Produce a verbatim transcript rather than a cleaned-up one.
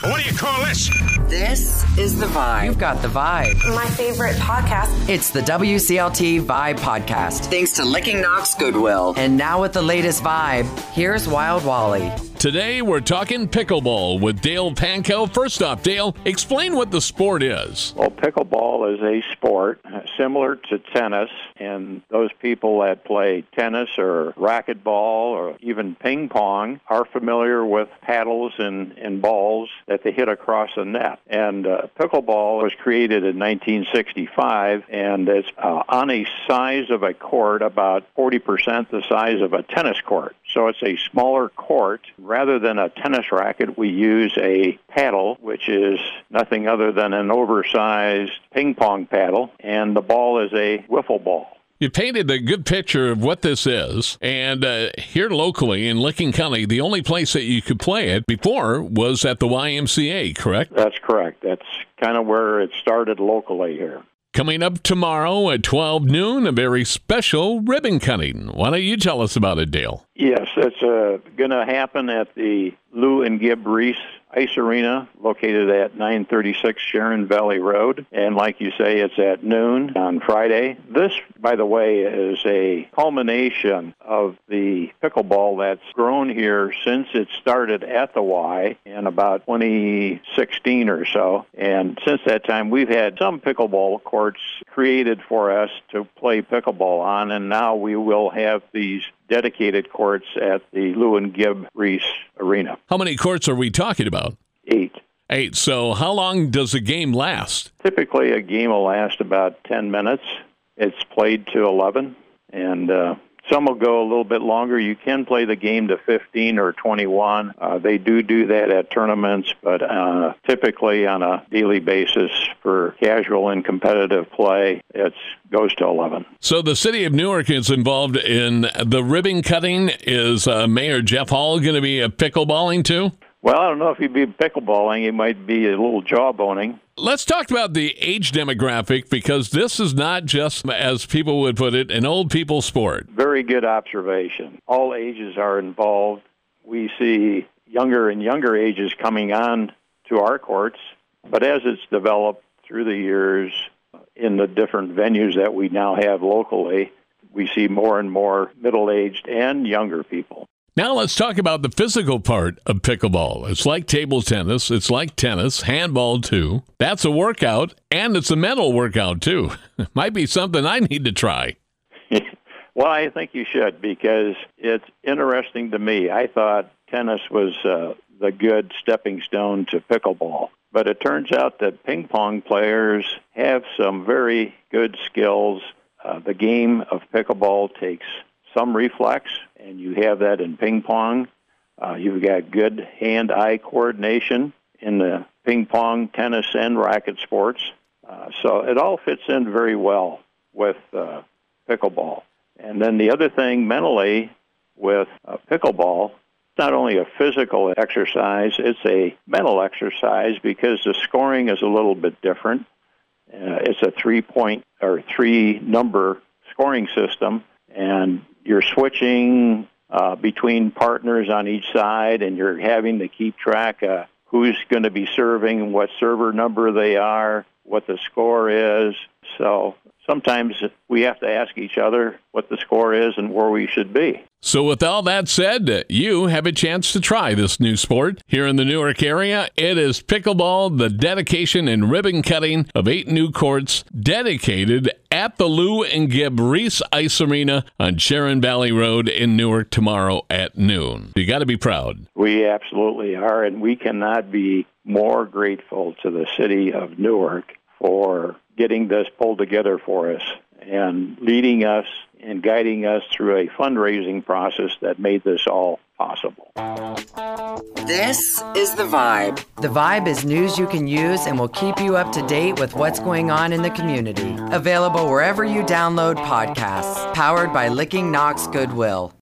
What do you call this? This is The Vibe. You've got The Vibe. My favorite podcast. It's the W C L T Vibe Podcast. Thanks to Licking Knox Goodwill. And now with the latest Vibe, here's Wild Wally. Today, we're talking pickleball with Dale Pankow. First off, Dale, explain what the sport is. Well, pickleball is a sport similar to tennis, and those people that play tennis or racquetball or even ping pong are familiar with paddles and, and balls that they hit across a net. And uh, pickleball was created in nineteen sixty-five, and it's uh, on a size of a court about forty percent the size of a tennis court. So it's a smaller court. Rather than a tennis racket, we use a paddle, which is nothing other than an oversized ping pong paddle, and the ball is a wiffle ball. You painted a good picture of what this is, and uh, here locally in Licking County, the only place that you could play it before was at the Y M C A, correct? That's correct. That's kind of where it started locally here. Coming up tomorrow at twelve noon, a very special ribbon cutting. Why don't you tell us about it, Dale? Yes, it's uh, going to happen at the Lou and Gib Reese Ice Arena, located at nine thirty-six Sharon Valley Road. And like you say, it's at noon on Friday. This, by the way, is a culmination of the pickleball that's grown here since it started at the Y in about twenty sixteen or so. And since that time, we've had some pickleball courts created for us to play pickleball on, and now we will have these dedicated courts at the Lou and Gib Reese Arena. How many courts are we talking about? Eight. Eight. So how long does a game last? Typically, a game will last about ten minutes. It's played to eleven, and uh, some will go a little bit longer. You can play the game to fifteen or twenty-one. Uh, they do do that at tournaments, but uh, typically on a daily basis for casual and competitive play, it goes to eleven. So the city of Newark is involved in the ribbon cutting. Is uh, Mayor Jeff Hall going to be a pickleballing too? Well, I don't know if he'd be pickleballing. He might be a little jawboning. Let's talk about the age demographic, because this is not just, as people would put it, an old people sport. Very good observation. All ages are involved. We see younger and younger ages coming on to our courts, but as it's developed through the years in the different venues that we now have locally, we see more and more middle-aged and younger people. Now let's talk about the physical part of pickleball. It's like table tennis. It's like tennis, handball too. That's a workout, and it's a mental workout too. Might be something I need to try. Well, I think you should, because it's interesting to me. I thought tennis was uh, the good stepping stone to pickleball. But it turns out that ping pong players have some very good skills. Uh, the game of pickleball takes some reflex, and you have that in ping pong. Uh, you've got good hand-eye coordination in the ping pong, tennis, and racket sports. Uh, so it all fits in very well with uh, pickleball. And then the other thing mentally with uh, pickleball, it's not only a physical exercise, it's a mental exercise, because the scoring is a little bit different. Uh, it's a three-point or three-number scoring system, and you're switching uh, between partners on each side, and you're having to keep track of who's going to be serving, what server number they are, what the score is. So sometimes we have to ask each other what the score is and where we should be. So with all that said, you have a chance to try this new sport here in the Newark area. It is pickleball, the dedication and ribbon cutting of eight new courts dedicated at the Lou and Gib Reese Ice Arena on Sharon Valley Road in Newark tomorrow at noon. You got to be proud. We absolutely are, and we cannot be more grateful to the city of Newark for getting this pulled together for us and leading us and guiding us through a fundraising process that made this all possible. This is The Vibe. The Vibe is news you can use and will keep you up to date with what's going on in the community. Available wherever you download podcasts. Powered by Licking Knox Goodwill.